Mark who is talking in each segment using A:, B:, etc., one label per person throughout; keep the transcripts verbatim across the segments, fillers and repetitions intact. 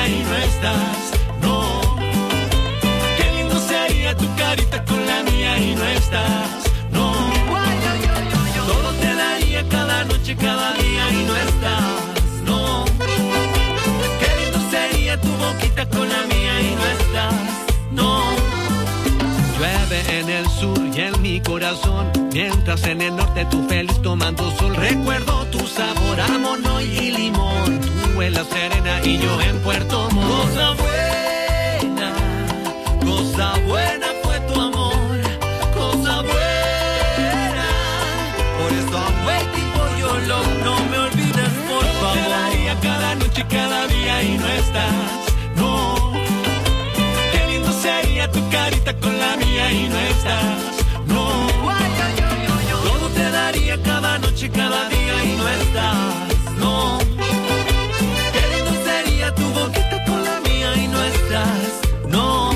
A: mía y no estás, no. Qué lindo sería tu carita con la mía y no estás, no. Todo te daría cada noche, cada día y no estás, no. Qué lindo sería tu boquita con la mía y no estás, no. Llueve en el sur y en mi corazón, mientras en el norte tú feliz tomando sol. Recuerdo tu sabor a mono y limón, tú en la Serena y yo en Puerto Montt. Cosa buena, cosa buena fue tu amor, cosa buena. Por eso I'm waiting for your love, no me olvides por favor. Te daría cada noche, cada día y no estás, no. Qué lindo sería tu carita con la mía y no estás, no. Todo te daría cada noche, cada día y no estás, no. Qué lindo sería tu boquita con la mía y no estás, no.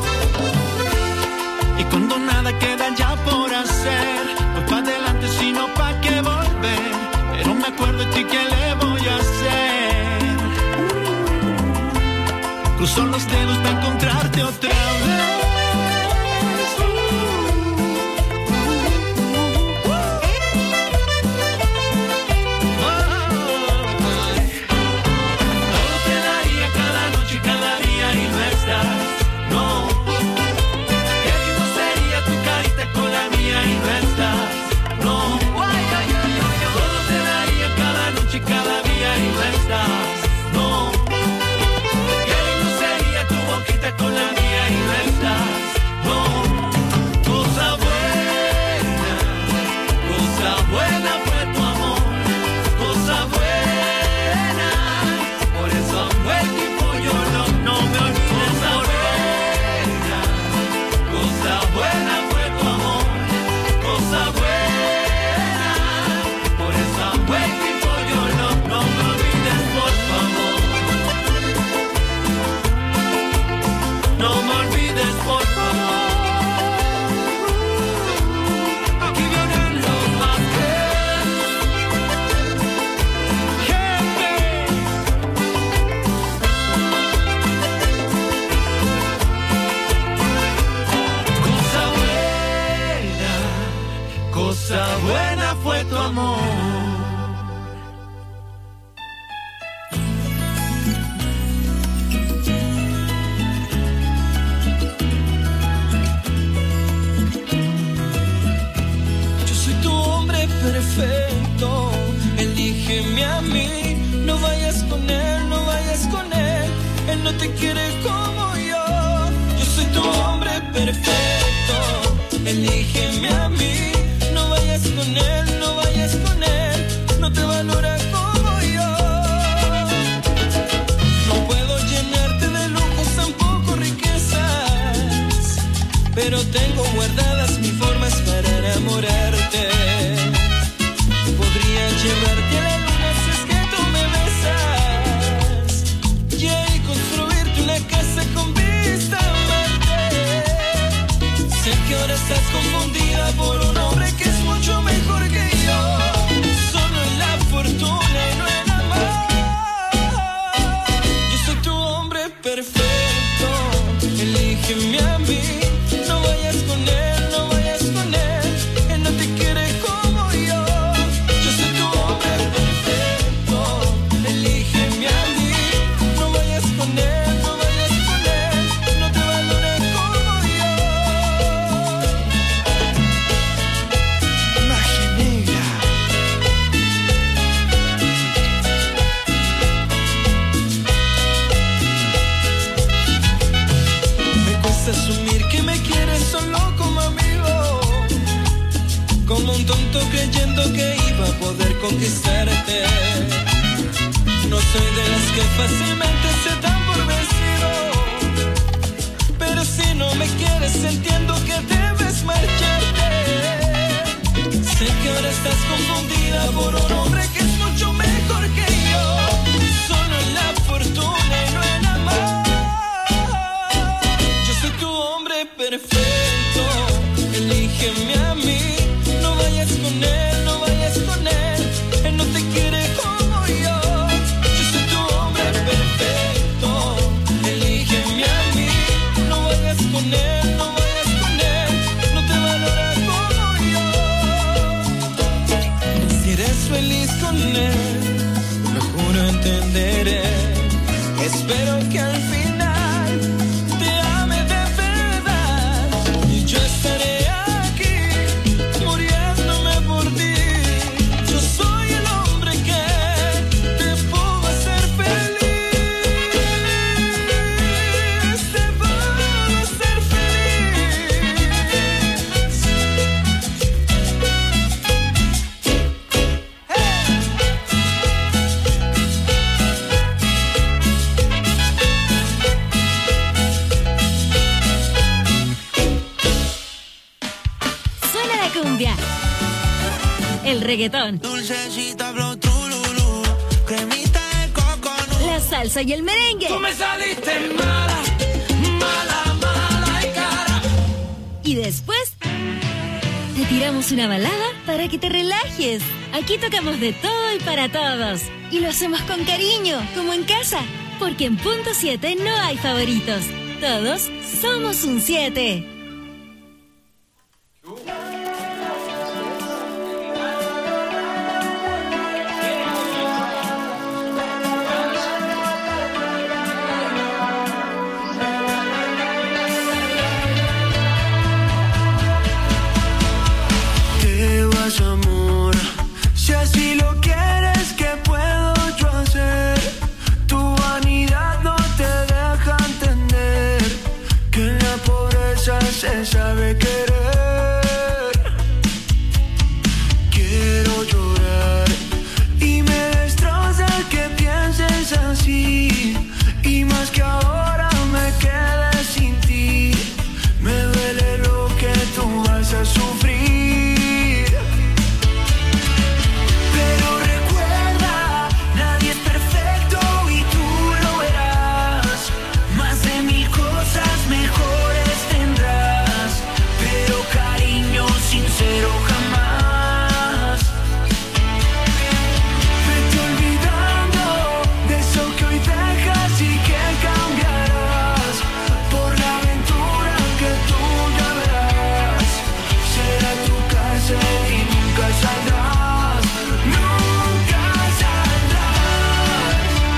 A: Y cuando nada queda ya por hacer, voy pa' adelante sino pa' qué volver. Pero me acuerdo de ti, ¿qué le voy a hacer? Cruzo los dedos para encontrarte otra vez.
B: Perfecto, elígeme a mí, no vayas con él, no vayas con él, él no te quiere como yo, yo soy tu hombre perfecto, elígeme a mí, no vayas con él, no vayas con él, no te valora como yo, no puedo llenarte de lujos, tampoco riquezas, pero tengo guardadas mis formas para enamorarte. Llevarte a la luna si es que tú me besas, yeah, y construirte una casa con vista a Marte. Sé que ahora estás confundida por un hombre que es mucho mejor que yo, solo en la fortuna y no en amor. Yo soy tu hombre perfecto, elígeme a mí, no vayas con él, no vayas con él, él no te quiere como yo. Asumir que me quieres solo como amigo, como un tonto creyendo que iba a poder conquistarte. No soy de las que fácilmente se dan por vencido, pero si no me quieres entiendo que debes marcharte. Sé que ahora estás confundida por un hombre que es mucho mejor que yo, solo en la fortuna y no en amor. Perfecto, elígeme a mí, no vayas con él, no vayas con él, él no te quiere como yo, yo soy tu hombre perfecto. feliz con él, lo juro entenderé. Espero que al final te ame de verdad y yo estaré aquí muriéndome por ti. Yo soy el hombre que te puedo hacer feliz, te puedo hacer feliz.
C: Suena la cumbia, el reggaetón,
D: Dulcecita, flow, trululú, cremita de coconut.
C: la salsa y el merengue.
A: Tú me saliste mala, mala, mala y cara.
C: Y después te tiramos una balada para que te relajes. Aquí tocamos de todo y para todos. Y lo hacemos con cariño, como en casa. Porque en Punto siete no hay favoritos. Todos somos un siete.
D: Te vas, amor, si así lo quieres, ¿qué puedo yo hacer? Tu vanidad no te deja entender que en la pobreza se sabe querer. Quiero llorar y me destroza que pienses así, y más que ahora me quede sin ti. Me duele lo que tú vas a sufrir. Pero recuerda, nadie es perfecto y tú lo verás. Más de mil cosas mejores tendrás, pero cariño sincero jamás. Vete olvidando de eso que hoy dejas y que cambiarás por la aventura que tú ya verás. Será tu cárcel y nunca saldrás, nunca saldrás.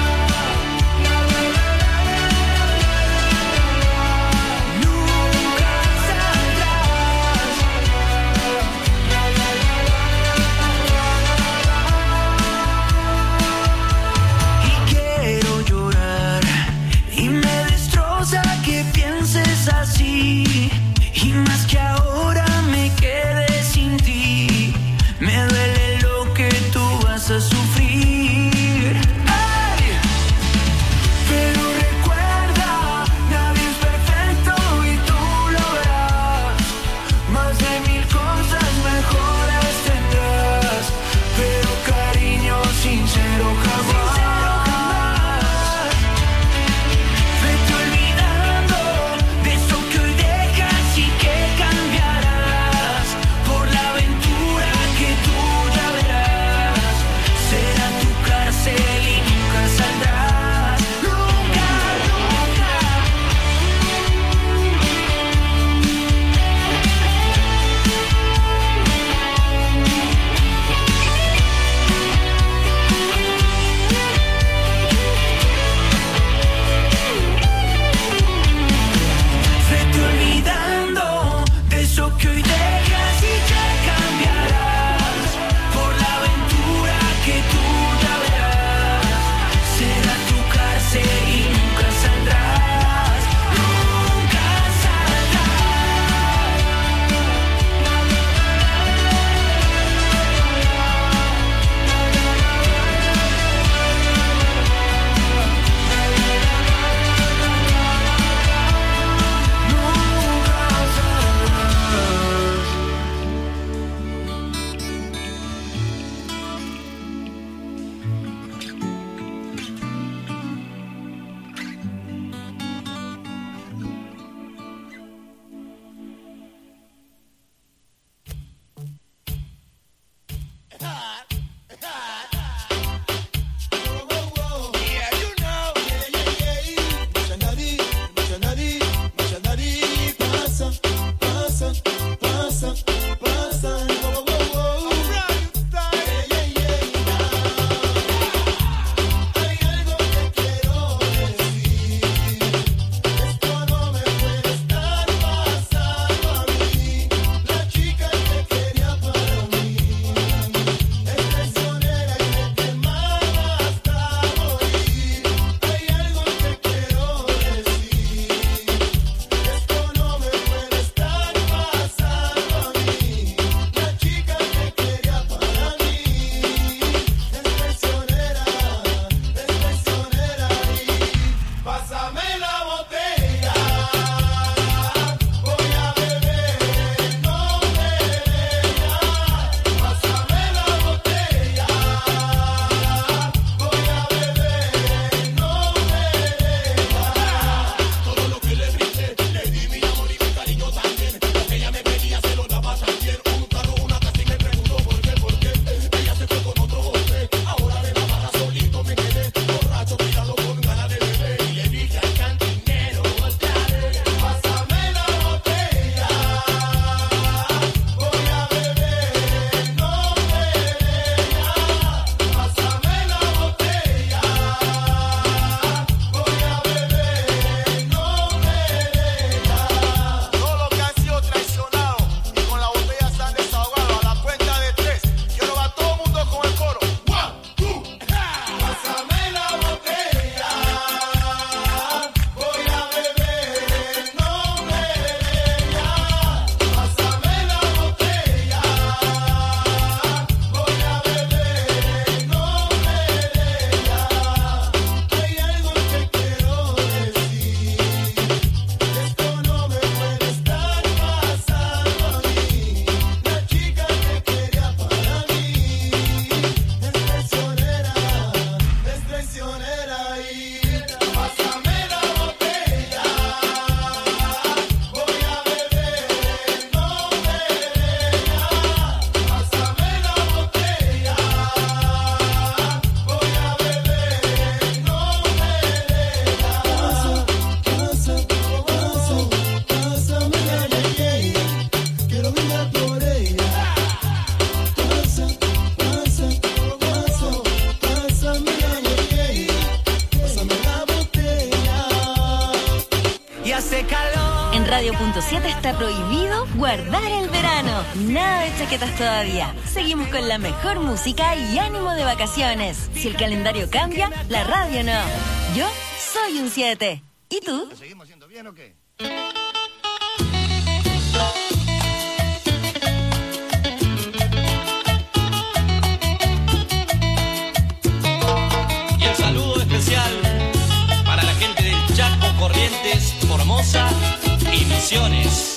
D: Nunca saldrás. Y quiero llorar y me destroza que pienses así, y más que ahora me quede sin ti. Me duele lo que tú vas a sufrir. ¡Ay! Pero recuerda, nadie es perfecto y tú lo verás. Más de mil cosas mejores tendrás, pero cariño sincero jamás. Vete olvidando de eso que hoy dejas y que cambiarás por la aventura que tú ya verás. Será tu de calor.
C: En Radio Punto siete está prohibido guardar el verano. Nada de chaquetas todavía. Seguimos con la mejor música y ánimo de vacaciones. Si el calendario cambia, la radio no. Yo soy un siete. ¿Y tú?
E: ¿Lo seguimos haciendo bien o qué?
A: Y el saludo especial para la gente del Chaco, Corrientes, Formosa y Misiones.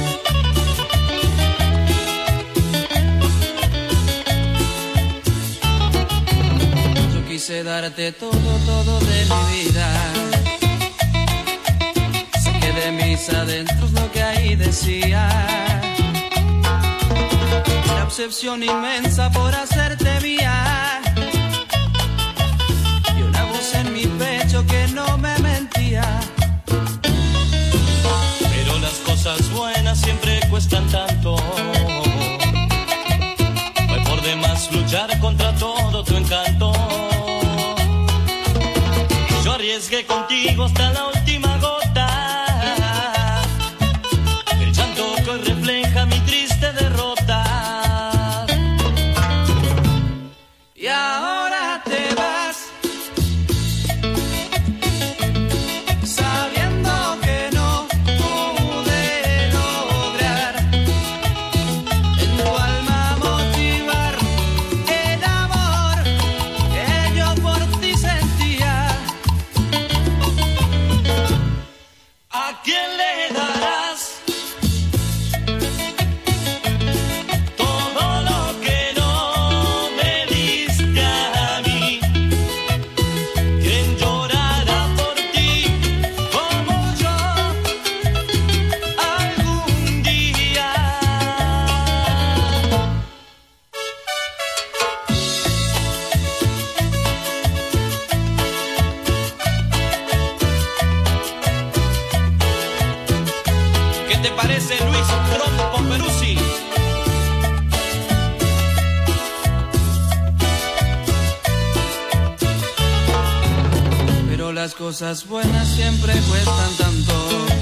B: Yo quise darte todo, todo de mi vida. Sé que de mis adentros lo que ahí decía. La obsesión inmensa por hacerte mía. Y una voz en mi pecho que no me mentía.
A: Pero las cosas buenas siempre cuestan tanto. No hay por demás luchar contra todo tu encanto. Y yo arriesgué contigo hasta la última gota. El llanto que hoy refleja mi triste derrota.
B: Y ahora te vas, sabiendo que no pude lograr en tu alma motivar el amor que yo por ti sentía.
A: ¿A quién le darás todo lo que no me diste a mí? ¿Quién llorará por ti como yo algún día? ¿Qué te parece, Luis Trompo Peruzzi?
B: Pero las cosas buenas siempre cuestan tanto.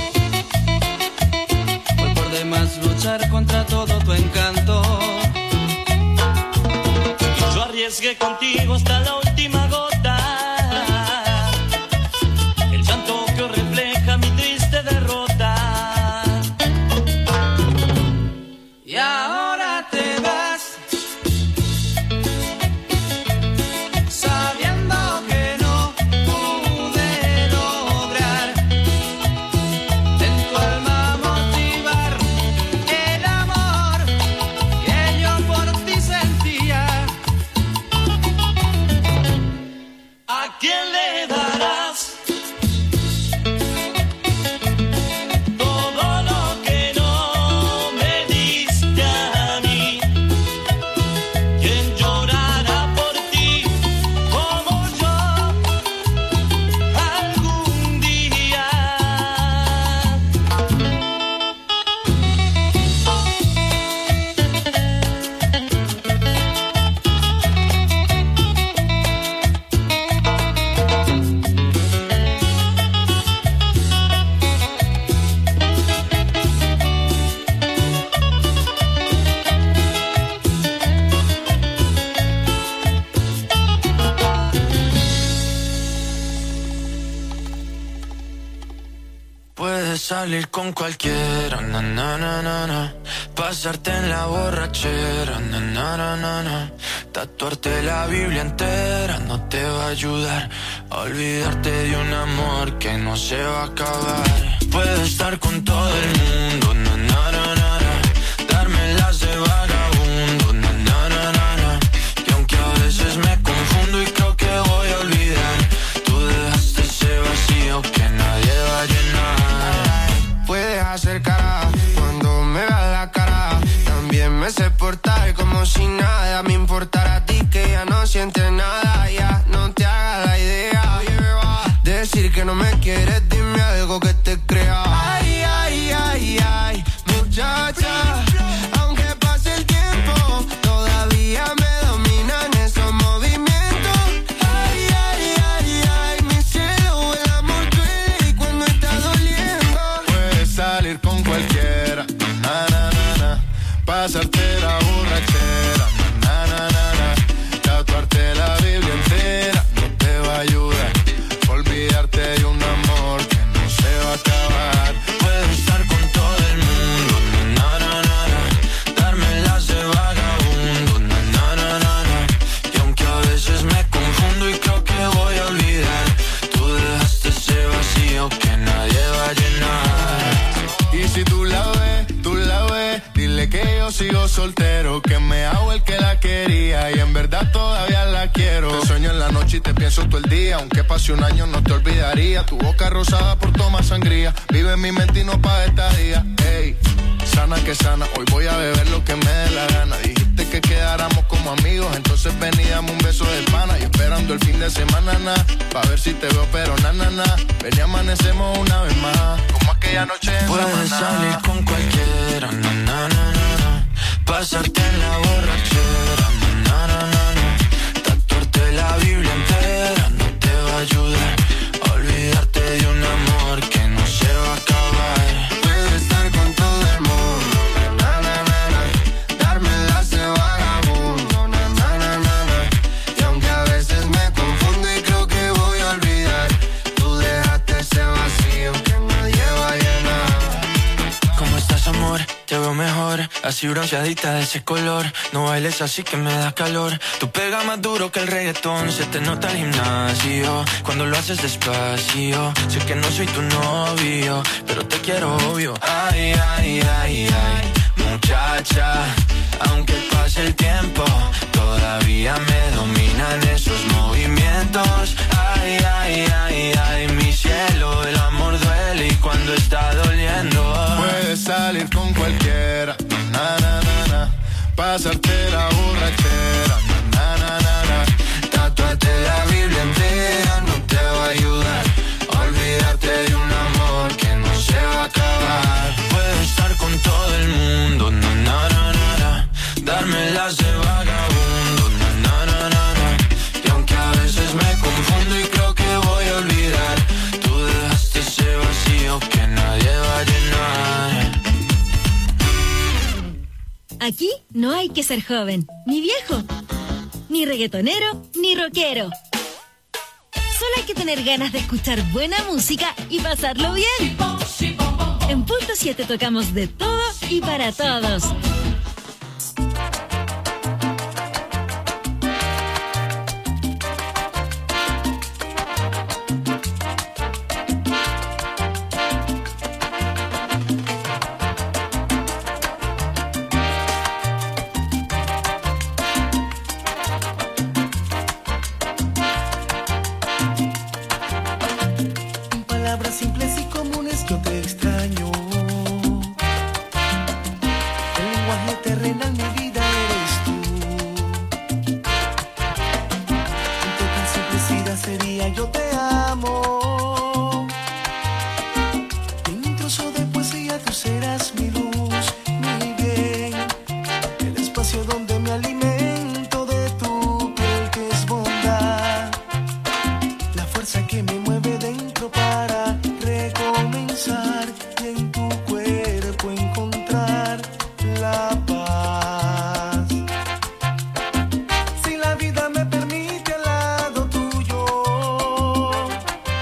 B: Fue por demás luchar contra todo tu encanto.
A: Y yo arriesgué contigo hasta la última gota. El llanto que hoy refleja mi triste derrota.
B: Y ahora te vas, sabiendo que no pude lograr en tu alma motivar el amor que yo por ti sentía.
A: ¿A quién le darás todo lo que no me diste a mí? ¿Quién llorará por ti como yo algún día?
D: Puedes salir con cualquiera, na, na, na, na, na. Pasarte en la borrachera, na, na, na, na, na. Tatuarte la Biblia entera no te va a ayudar a olvidarte de un amor que no se va a acabar. Puedes estar con todo el mundo, na, na, na, na, na. Darme las de vagabundo, na, na, na, na, na. Y aunque a veces me confundo y creo que voy a olvidar, tú dejaste ese vacío que nadie va a llenar. Puedes hacer cara cuando me veas la cara. También me sé portar como si nada me importara a ti, que ya no sientes nada. Ya no te hagas la idea. Decir que no me quieres, dime algo que te crea. Ay, ay, ay, ay, muchacha. Aunque pase el tiempo, todavía me dominan esos movimientos. Ay, ay, ay, ay, mi cielo, el amor duele y cuando está doliendo.
E: noche y te pienso todo el día. Aunque pase un año no te olvidaría. Tu boca rosada por tomar sangría. Vive en mi mente y no pa' esta día. Ey, sana que sana, hoy voy a beber lo que me dé la gana. Dijiste que quedáramos como amigos, entonces ven y dame un beso de pana. Y esperando el fin de semana, na, pa' ver si te veo, pero na, na, na. Ven y amanecemos una vez más, como aquella noche en
D: Puedes
E: Samaná.
D: salir con cualquiera, na, na, na, na, na. Pasarte en la borrachera, na, na, na, na. Tatuarte la Biblia entera no te va a ayudar. Olvidarte de un amor que no se va a acabar.
F: Puedes estar con todo el mundo, na, na, na, na. Darme las de vagabundo, na, na, na, na, na. Y aunque a veces me confundo y creo que voy a olvidar, tú dejaste ese vacío que nadie va a llenar.
D: ¿Cómo estás, amor? Te veo mejor, así bronceadita de ese color. No bailes así que me da calor. Tú pegas más duro que el reggaetón. Se te nota el gimnasio cuando lo haces despacio. Sé que no soy tu novio, pero te quiero obvio. Ay, ay, ay, ay, muchacha. Aunque pase el tiempo, todavía me dominan esos movimientos. Ay, ay, ay, ay, mi cielo. El amor duele y cuando está doliendo.
E: Puedes salir con cualquiera, na, na, na, na. Pasarte la borrachera, na, na, na, na.
D: Tatuarte la Biblia entera no te va a ayudar. Olvídate de un amor que no se va a acabar. Puedo estar con todo el mundo, na, na, na, na, na. Darme las de vagabundo, na, na, na, na, na. Y aunque a veces me confundo y creo que voy a olvidar, tú dejaste ese vacío que nadie va a llenar.
C: Aquí no hay que ser joven, ni viejo, ni reggaetonero, ni rockero. Solo hay que tener ganas de escuchar buena música y pasarlo bien. En Punto siete tocamos de todo y para todos.
F: Palabras simples y comunes yo te extraño. El lenguaje terrenal, mi vida eres tú. Entre tan simplicidad sería yo te amo. En un trozo de poesía tú serás mi luz, mi bien. El espacio donde me alimento de tu piel que es bondad. La fuerza que me mueve dentro para recomenzar y en tu cuerpo encontrar la paz. Si la vida me permite al lado tuyo,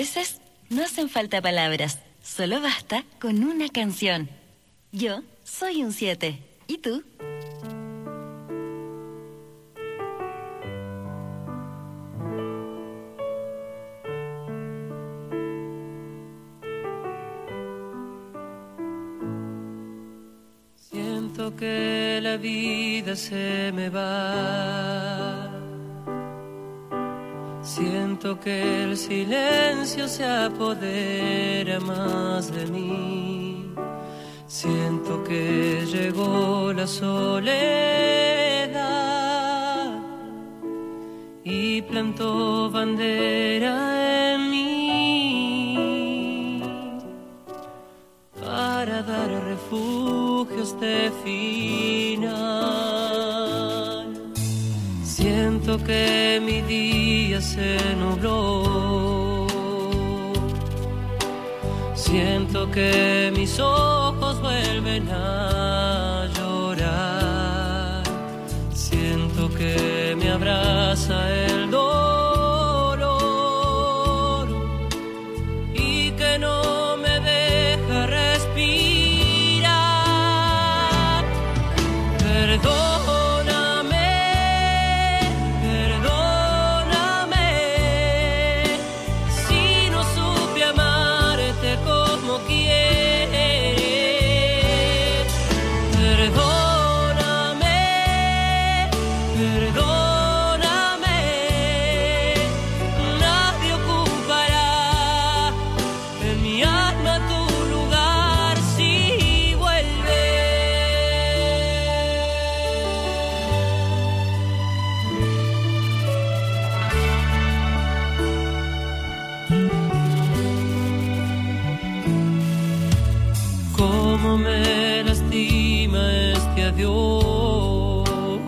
C: veces no hacen falta palabras, solo basta con una canción. Yo soy un siete. ¿Y tú?
B: Siento que la vida se me va. Siento que el silencio se apodera más de mí. Siento que llegó la soledad y plantó bandera en mí para dar refugio a este final. Siento que mi día se nubló. Siento que mis ojos vuelven a llorar. Siento que me abraza el dolor y que no me deja respirar. Perdóname, perdóname si no supe amarte como quieres. Perdóname, perdóname, nadie ocupará en mi alma tu lugar si vuelves. Cómo me lastima este adiós,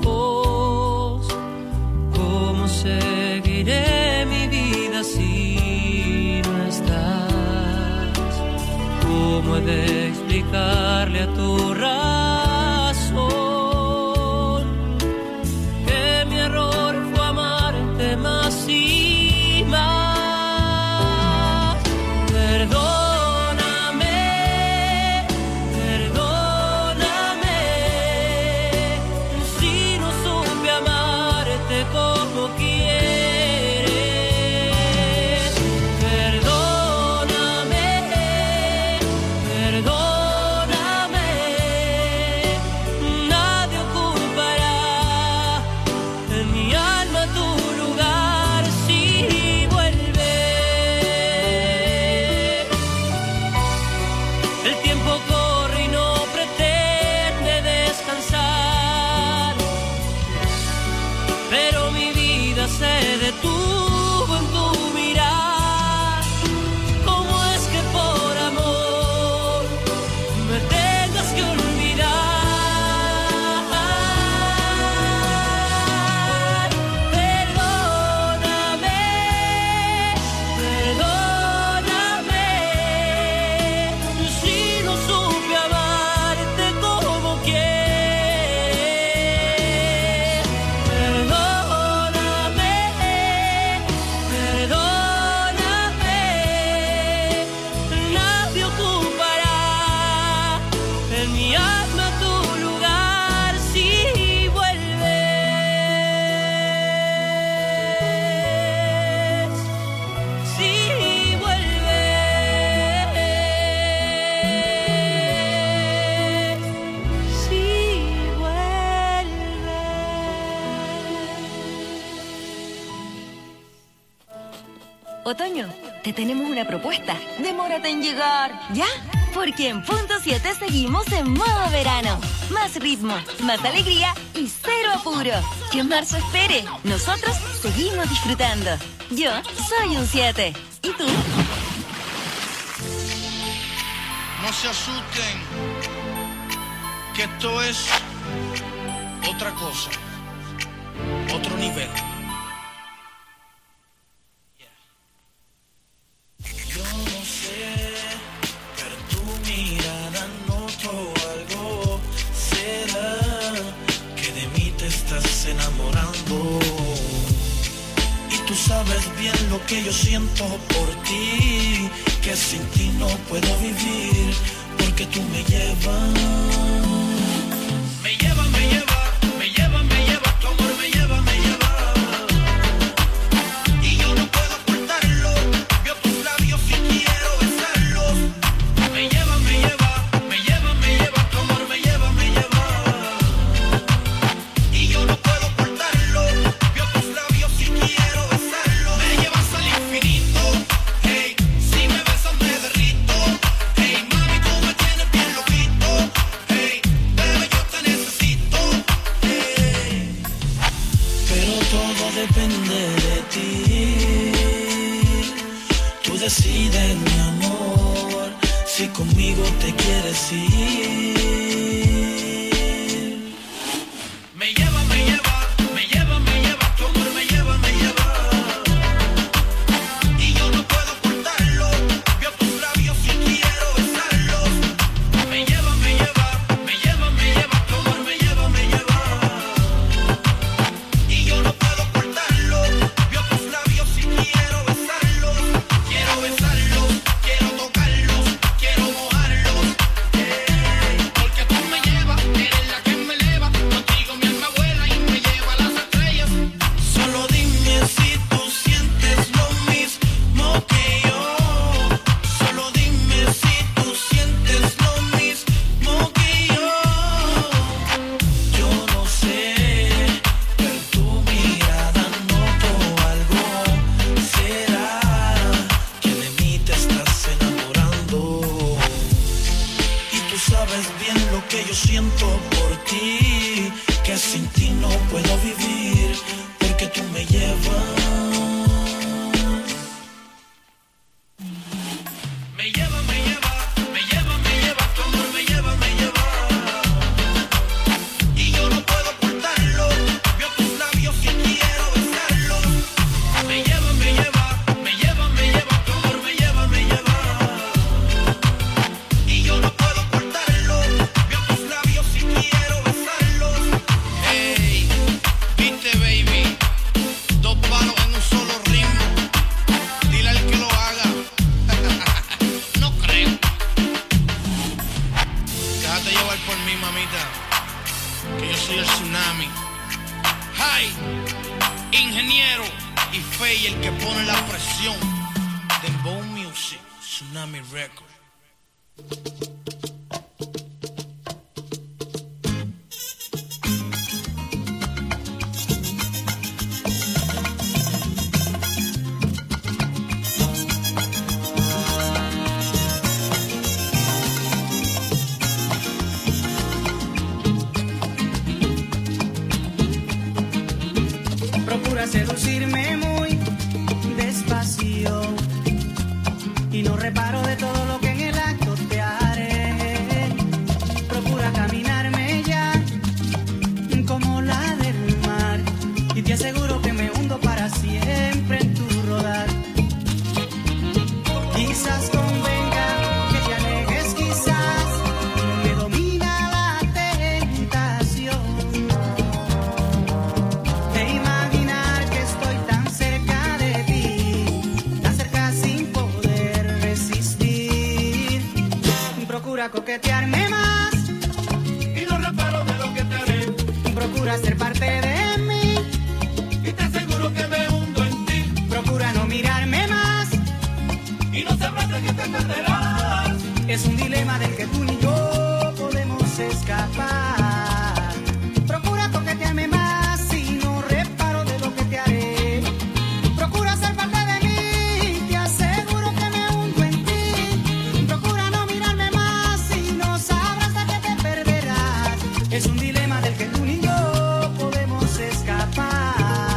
B: cómo seguiré mi vida si no estás, cómo he de explicarle a tu razón que mi error fue amarte más y más. Perdóname, perdóname si no supe amarte como quieres. Perdóname, perdóname, nadie ocupará en mi alma tu lugar si vuelves. El tiempo corre y no pretende descansar, pero mi vida se detuvo en tu mirar. ¿Cómo es que por amor me tengas que olvidar? Perdóname, perdóname si no supe amarte como quieres. Perdóname, perdóname, nadie ocupará en mi alma tu lugar si vuelves, si vuelves, si vuelves.
C: Otoño, te tenemos una propuesta. Demórate en llegar, ¿ya? Porque en Punto siete seguimos en modo verano. Más ritmo, más alegría y cero apuro. Que marzo espere. Nosotros seguimos disfrutando. Yo soy un siete. ¿Y tú?
E: No se asusten, que esto es otra cosa, otro nivel. Yo no sé, pero tu mirada noto algo. ¿Será que de mí te estás enamorando? Y tú sabes
B: sabes bien lo que yo siento por ti, que sin ti no puedo vivir, porque tú me llevas. Me lleva, me lleva, me lleva, me lleva, tu amor me lleva, me lleva. Y yo no puedo ocultarlo, veo tus labios y quiero besarlos. Me lleva, me lleva, me lleva, me lleva, tu amor me lleva, me lleva. Y yo no puedo ocultarlo, veo tus labios y quiero besarlos. Me llevas al infinito, hey, si me besas me derrito. Hey, mami, tú me tienes bien loquito. Hey, bebé, yo te necesito. Hey, pero todo depende de ti. Tú decides, mi amor, si conmigo te quieres ir. Me lleva, me lleva, me lleva, me lleva, tu amor me lleva, me lleva. Y yo no puedo ocultarlo, veo tus labios y quiero besarlos. Me lleva, me lleva, me lleva, me lleva, tu amor me lleva, me lleva. Y yo no puedo ocultarlo, veo tus labios y quiero besarlos. Quiero besarlos, quiero tocarlos, quiero mojarlos. Hey, porque tú me llevas, eres la que me eleva. Contigo mi alma vuela y me lleva a las estrellas. Solo dime si tú sientes lo mismo que yo. Solo dime si tú sientes lo mismo que yo. Yo no sé, pero tu mirada noto algo. ¿Será que de mí te estás enamorando? Y tú sabes bien lo que yo siento por ti, que sin ti no puedo vivir, porque tú me llevas. Me lleva, me lleva, me lleva, me lleva, tu amor me lleva, me lleva. Y yo no puedo ocultarlo, veo tus labios y quiero besarlos. Me lleva, me lleva, me lleva, me lleva, tu amor me lleva, me lleva. Y yo no puedo ocultarlo, veo tus labios y quiero besarlos. Hey, viste baby, dos palos en un solo ritmo. Dile al que lo haga. No creo. Déjate llevar por mí, mamita, que yo soy el tsunami. Hi, ingeniero y Fey, el que pone la presión. Dembow Music, Tsunami Record.
G: Procura seducirme muy despacio y no reparo de todo lo que en el acto te haré. Procura caminarme ya como la del mar y te aseguro que me hundo para siempre en tu rodar. Quizás convenga que te alejes, quizás me domina la tentación de imaginar que estoy tan cerca de ti, tan cerca sin poder resistir. Procura coquetearme más
A: Y no reparo de lo que te haré.
G: procura ser parte de mí,
A: Y te aseguro que me hundo en ti.
G: procura no mirarme más.
A: Y no sabrás de qué te perderás.
G: Es un dilema del que tú ni yo podemos escapar. Procura coquetearme más y no reparo de lo que te haré. Procura ser parte de mí, te aseguro que me hundo en ti. Procura no mirarme más y no sabrás de qué te perderás. Es un dilema del que tú ni yo podemos escapar.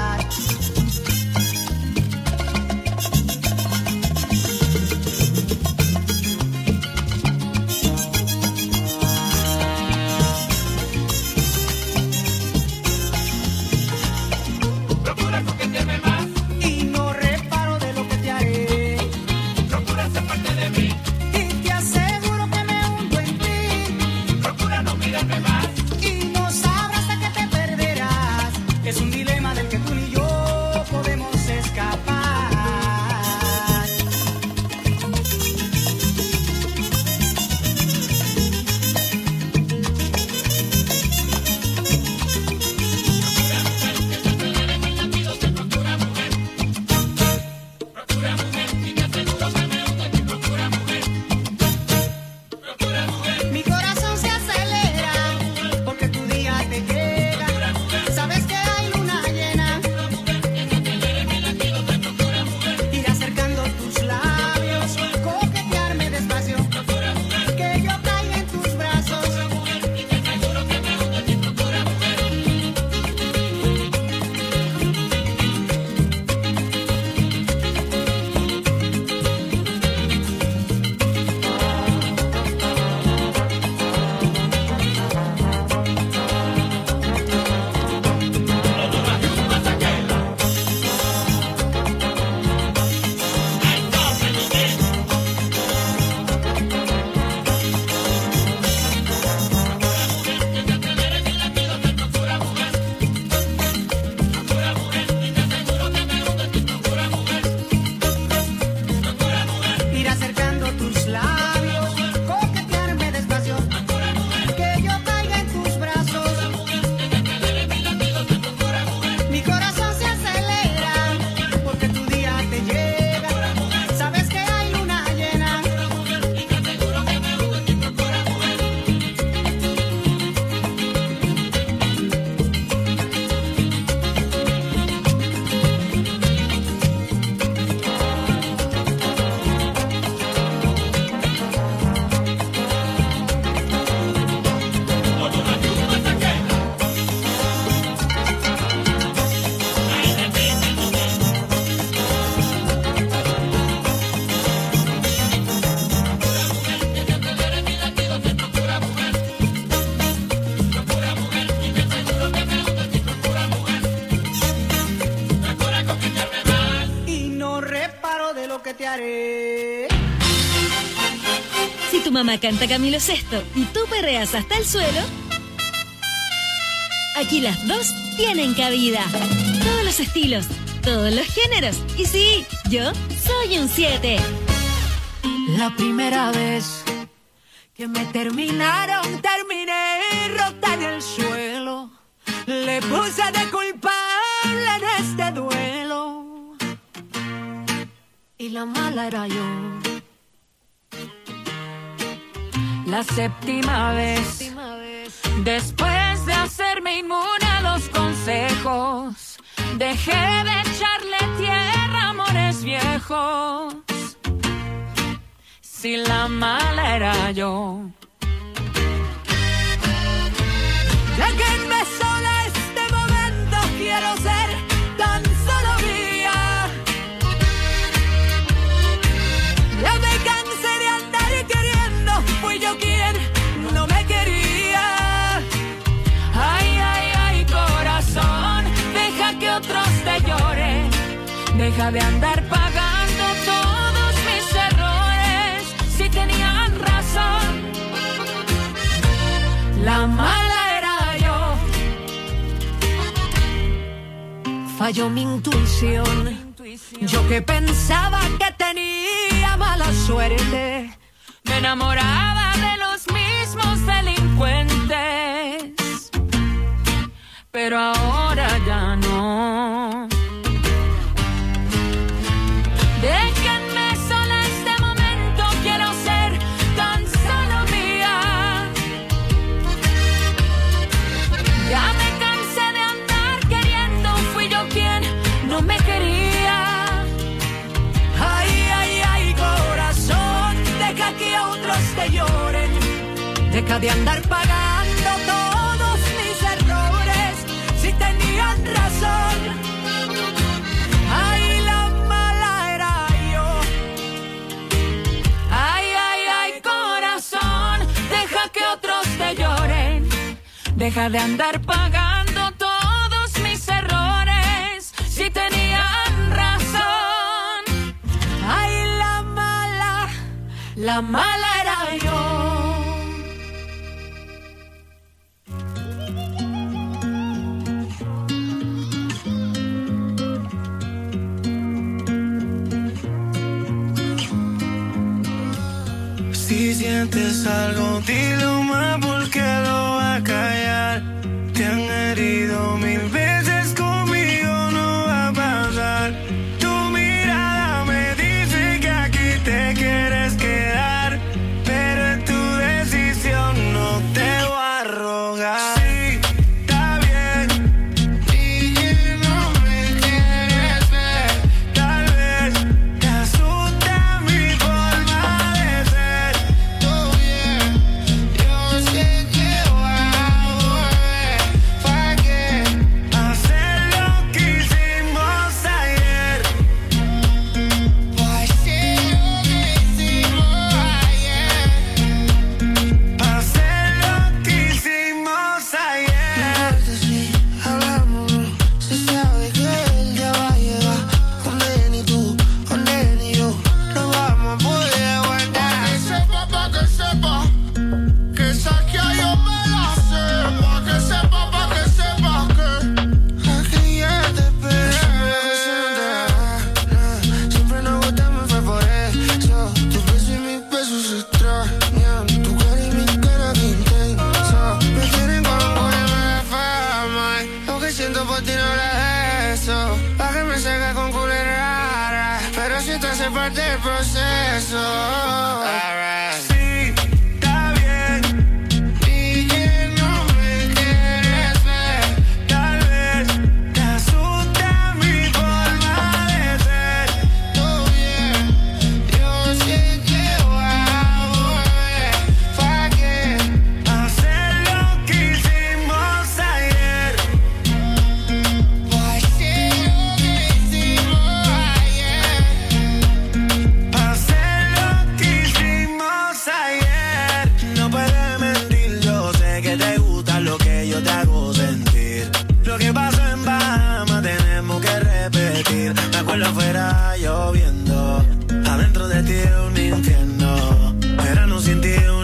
A: Procura coquetearme más.
G: Y no reparo de lo que te haré.
A: Procura ser parte de mí.
G: Y te aseguro que me hundo en ti.
A: Procura no mirarme más.
G: Y no sabrás de qué te
C: mamá canta Camilo Sesto y tú perreas hasta el suelo, aquí las dos tienen cabida. Todos los estilos, todos los géneros. Y sí, yo soy un siete.
H: La primera vez que me terminaron, terminé rota en el suelo. Le puse de culpable en este duelo. Y la mala era yo. La séptima vez, después de hacerme inmune a los consejos, dejé de echarle tierra a amores viejos. Si la mala era yo. Déjenme sola este momento, quiero ser tan solo mía. Ya me cansé de andar queriendo, fui yo quien no me quería. Ay, ay, ay, corazón, deja que otros te lloren. Deja de andar pagando todos mis errores, si tenían razón. La mala era yo. Falló mi intuición. Yo que pensaba que tenía mala suerte, me enamoraba de los mismos delincuentes, pero ahora ya no. Déjenme sola este momento, quiero ser tan solo mía. Ya me cansé de andar queriendo, fui yo quien no me quería. Ay, ay, ay, corazón, deja que otros te lloren. Deja de andar pagando todos mis errores, si tenían razón. Ay, la mala era yo. Ay, ay, ay, corazón, deja que otros te lloren. Deja de andar pagando todos mis errores, si tenían razón. Ay, la mala, la mala era yo.
D: Si sientes algo, dilo más, porque lo va a callar. Te han herido mil veces, conmigo no va a pasar. Tu mirada me dice que aquí te quieres quedar, pero es tu decisión, no te voy a rogar. Sí, está bien, y que no me quieres ver. Tal vez te asusta mi forma de ser. Todo bien, yo sé que voy a volver. ¿Para qué hacer lo que hicimos ayer? ¿Para hacer lo que hicimos ayer? Hacer lo que hicimos ayer. Sí, hablamos, se sabe que el día va a llegar, donde ni tú, donde ni yo no vamos a poder aguantar. Pa' que sepa, pa' que sepa, que esa que yo me la sé. Pa' que sepa, pa' que sepa que aquí ya te esperé. Siempre nos gustamos, fue por eso. Tu beso y mis besos se extrañan, tu cara y mi cara que intensa. Me quieren como una mala fama, lo que siento por ti no era eso. Pa' que me salga con culera rara, pero siento hacer parte del proceso. Sí, está bien, y que no me quieres ver. Tal vez te asusta mi forma de ser. Todo bien, yo sé que voy a volver. ¿Para qué hacer lo que hicimos ayer? ¿Para hacer lo que hicimos ayer? Hacer lo que hicimos ayer. No puedes mentir, yo sé que te gusta lo que yo te hago sentir. Lo que pasó en Bahamas tenemos que repetir. Me acuerdo afuera lloviendo, adentro de ti un infierno. Verano sin ti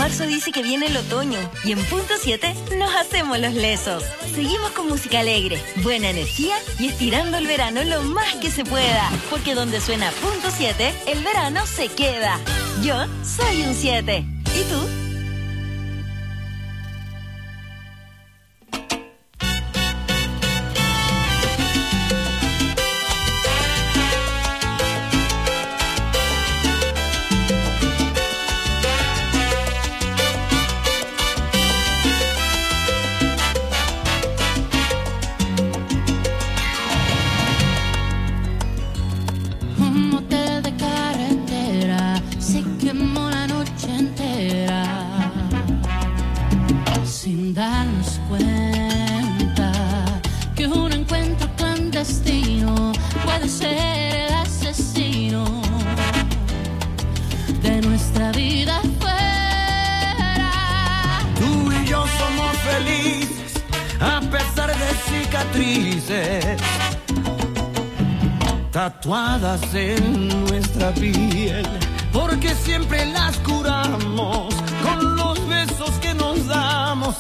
C: marzo dice que viene el otoño y en Punto siete nos hacemos los lesos. Seguimos con música alegre, buena energía y estirando el verano lo más que se pueda. Porque donde suena Punto siete, el verano se queda. Yo soy un siete. ¿Y tú?
B: Tatuadas en nuestra piel, porque siempre las curamos con los besos que nos damos,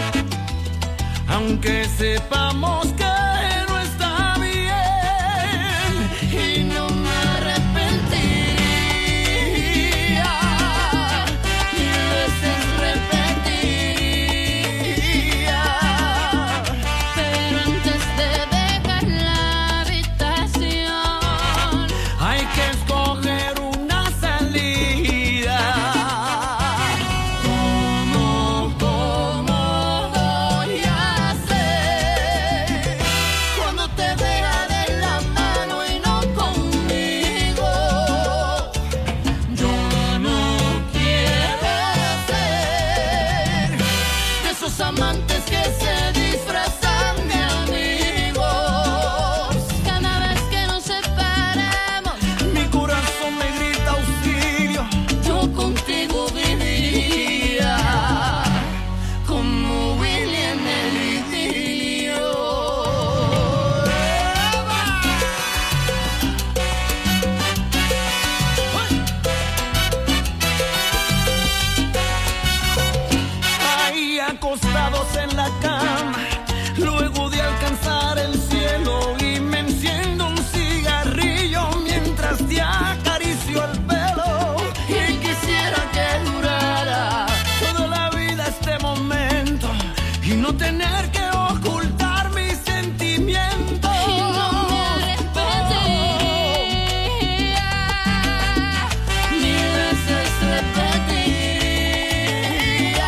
B: aunque sepamos que no está bien y no me arrepentiría, mil veces repetiría, pero antes de dejar la hay que escoger una salida. ¿Cómo, cómo voy a hacer cuando te vea de la mano y no conmigo? Yo no quiero ser de esos amantes que se disfrazan de amigos. Cada vez que nos separamos, mi corazón me grita auxilio. Yo contigo viviría como Willy en el idilio. Ahí acostados en la cama, luego de alcanzar el cielo, y me enciendo un cigarrillo mientras te acaricio el pelo. Y quisiera que durara toda la vida este momento y no tener que ocultar mis sentimientos. Y no me arrepentiría, mil veces repetiría,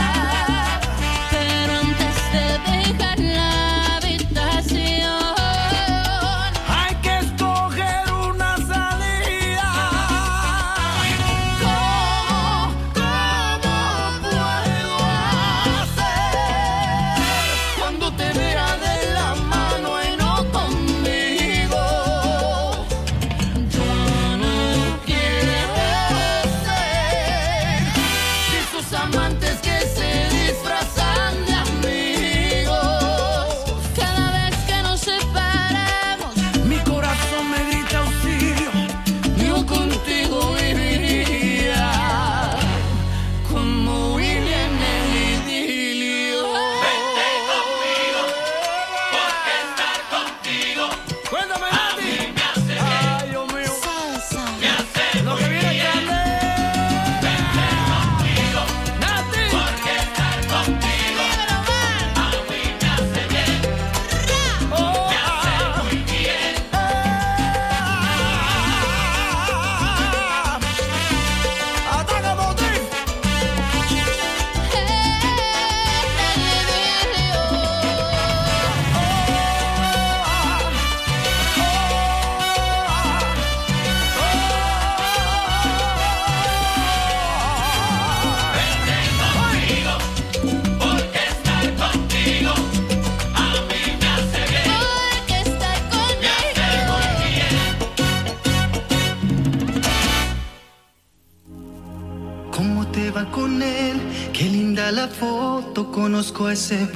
B: pero antes de dejar la habitación hay que escoger una salida. ¿Cómo, cómo puedo hacer cuando te vea de la mano y no conmigo? Yo no quiero ser de esos amantes que se disfrazan de amigos. Cada vez que nos separamos, mi corazón me grita auxilio. Yo contigo viviría como Willy en el idilio. Vente conmigo, porque estar contigo, cuéntame, Nati, me hace bien. Ay, Dios mío, me hace lo que viene grande. Vente conmigo, Nati, porque estar contigo a mí me hace bien. Oh, me hace muy bien. Ataca, Botín. Vente conmigo, porque estar contigo a mí me hace bien. Porque estar conmigo me hace muy bien.
F: ¿Cómo te va con él? Qué linda la foto, conozco ese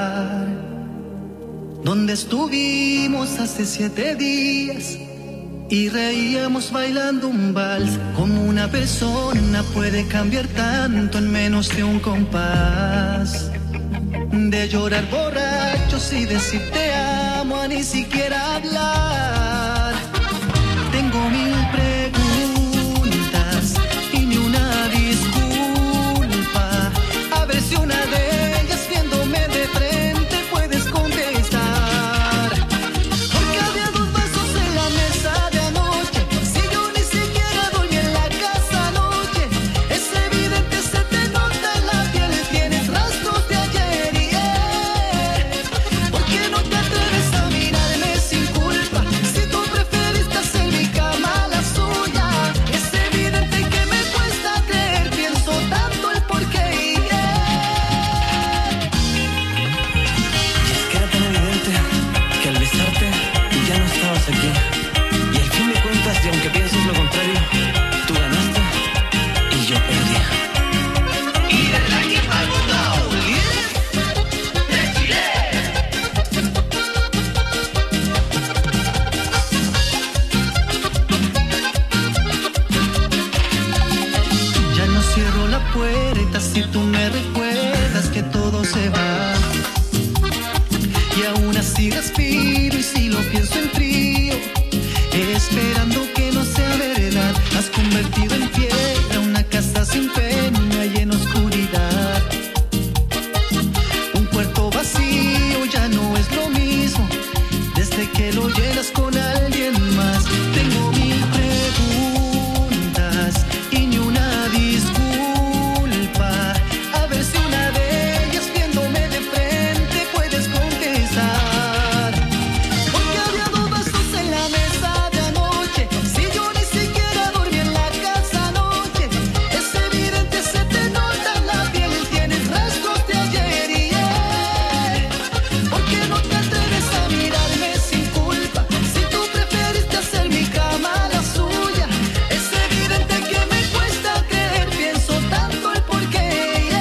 F: bar donde estuvimos hace siete días y reíamos bailando un vals. Como una persona puede cambiar tanto en menos de un compás. De llorar borrachos y decir te amo a ni siquiera hablar. Tengo mil preguntas y ni una disculpa. A ver si una de ellas viéndome de frente puedes contestar. Porque había dos vasos en la mesa de anoche. Si yo ni siquiera dormí en la casa anoche. Es evidente, se te nota en la piel. Tienes rastros de ayer y eh. ¿Por qué no te atreves a mirarme sin culpa? Si tú preferiste hacer mi cama la suya. Es evidente que me cuesta creer. Pienso tanto el porqué y eh.
B: Y es que era tan evidente que al besarte ya no estabas aquí. Y al fin de cuentas, y aunque pienses lo contrario, tú ganaste y yo perdí.
D: Y desde aquí para el mundo, de Chile.
F: Ya no cierro la puerta si tú me recuerdas que todo se va. Y aún así respiro y si lo pienso en frío, esperando que no sea verdad. Has convertido en piedra una casa sin pena y en oscuridad. Un cuarto vacío ya no es lo mismo desde que lo llenas con alguien más. Tengo mil preguntas y ni una disculpa. A ver si una de ellas viéndome de frente puedes contestar. Porque había dos vasos en la mesa de anoche. Si yo ni siquiera dormí en la casa anoche. Es evidente, se te nota en la piel. Tienes rastros de ayer y eh. ¿Por qué no te atreves a mirarme sin culpa? Si tú preferiste hacer mi cama la suya. Es evidente que me cuesta creer. Pienso tanto el porqué eh.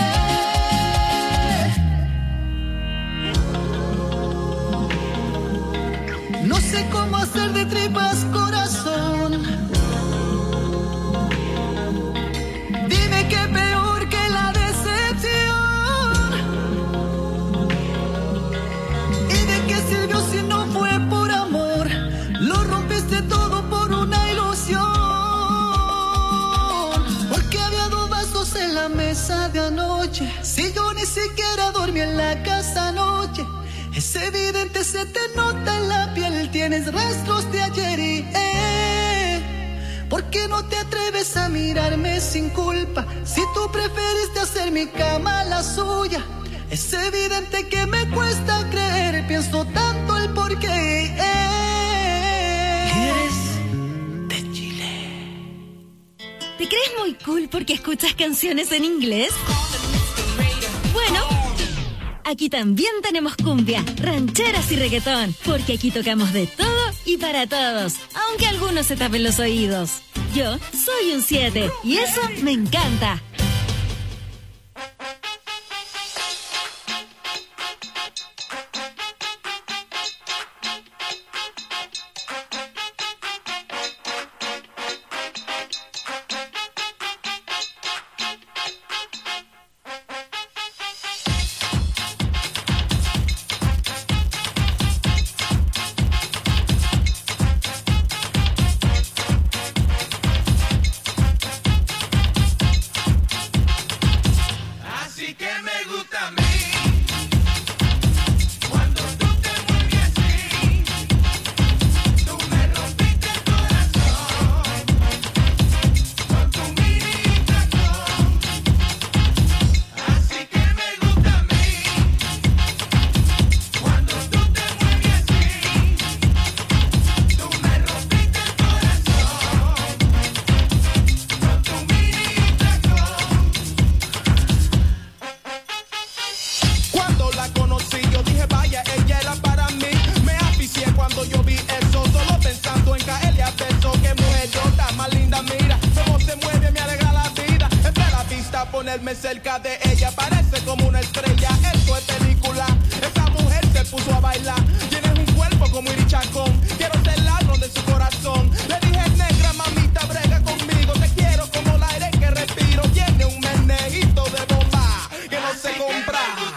F: No sé cómo hacer de tripas corazón. Dime qué peor que la decepción. ¿Y de qué sirvió si no fue por amor? Lo rompiste todo por una ilusión. Porque había dos vasos en la mesa de anoche. Si yo ni siquiera dormí en la casa anoche. Es evidente, se te nota en la piel. Tienes rastros de ayer y eh. ¿Por qué no te atreves a mirarme sin culpa? Si tú preferiste hacer mi cama la suya. Es evidente que me cuesta creer. Pienso tanto el porqué eh.
B: ¿Eres de Chile?
C: ¿Te crees muy cool porque escuchas canciones en inglés? Bueno, aquí también tenemos cumbia, rancheras y reggaetón, porque aquí tocamos de todo y para todos, aunque algunos se tapen los oídos. Yo soy un siete y eso me encanta.
I: ponerme cerca de ella. Parece como una estrella, esto es película. Esa mujer se puso a bailar. Tienes un cuerpo como irichacón. Quiero ser el ladrón de su corazón. Le dije, negra, mamita, brega conmigo. Te quiero como el aire que respiro. Tiene un menejito de bomba que no se compra.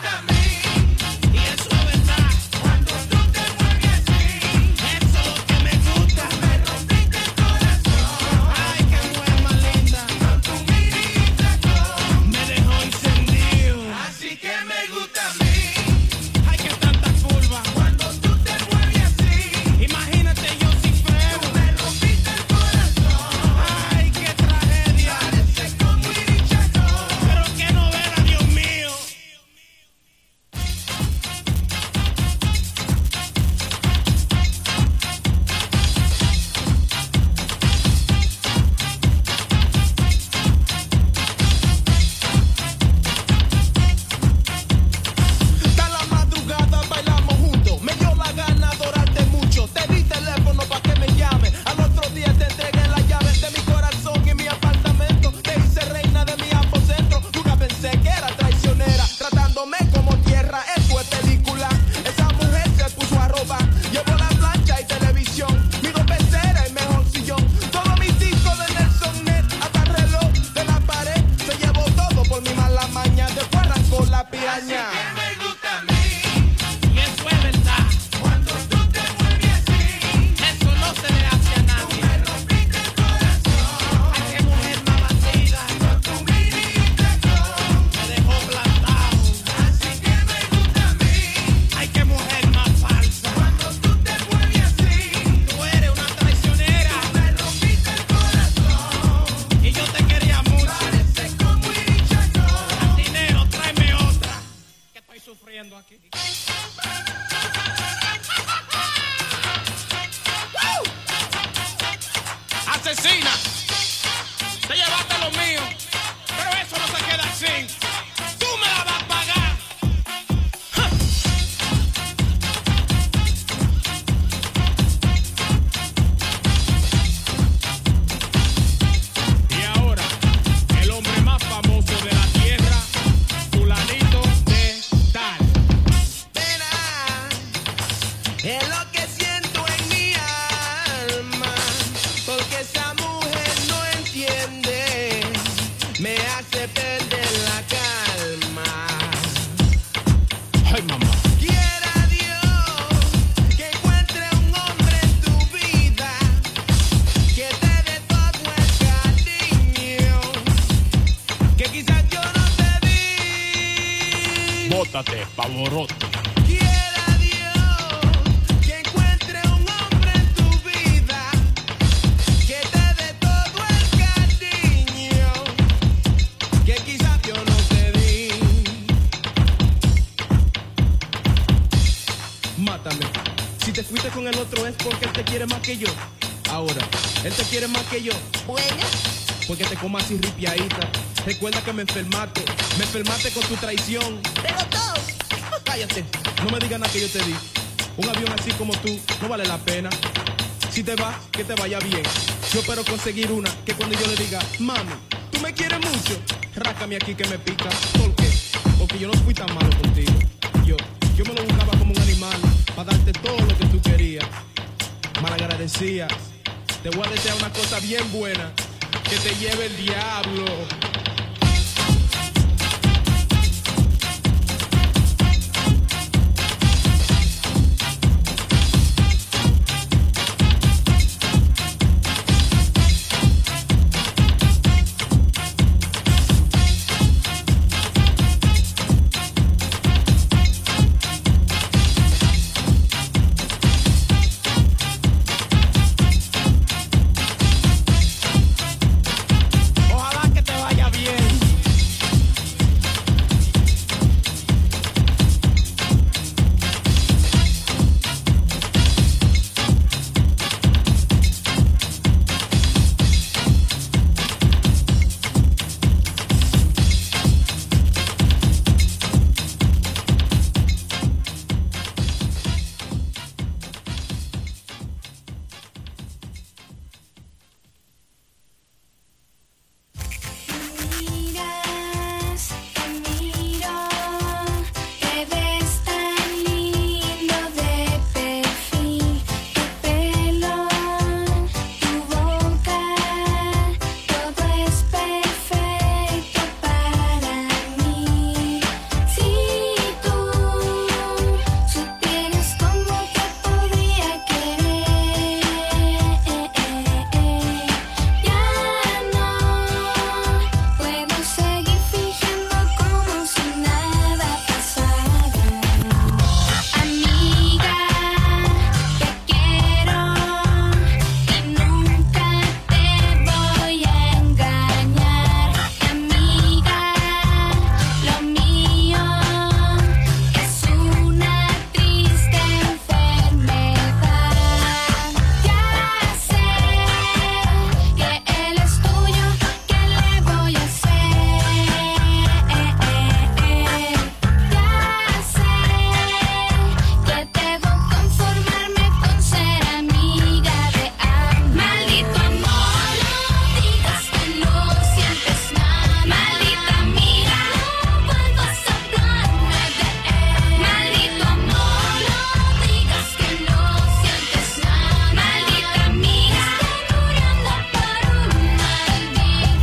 J: Asesina, te llevaste lo mío, pero eso no se queda así. Tú me la vas a pagar. ¡Ja! Y ahora, el hombre más famoso de la tierra, fulanito de tal.
I: Pena, es lo que siento en mi alma, porque esa mujer no entiende, me hace perder la calma.
J: Ay, mamá.
I: Quiera Dios que encuentre un hombre en tu vida que te dé todo el cariño que quizás yo no te di.
J: Bótate, pavorote.
I: Quiera Dios que encuentre un hombre en tu vida que te dé todo el cariño que quizás yo no te di. Mátame. Si te fuiste con el otro es porque él te quiere más que yo. Ahora, él te quiere más que yo.
K: Bueno,
I: Porque te comas así ripiadita. Recuerda que me enfermaste. Me enfermaste con tu traición.
K: pero todos.
I: Cállate, no me digas nada que yo te di. Un avión así como tú no vale la pena. Si te vas, que te vaya bien. Yo espero conseguir una que cuando yo le diga, mami, tú me quieres mucho, rácame aquí que me pica. ¿Por qué? Porque yo no fui tan malo contigo. Yo, yo me lo buscaba como un animal para darte todo lo que tú querías. Malagradecida. Te voy a desear una cosa bien buena, que te lleve el diablo.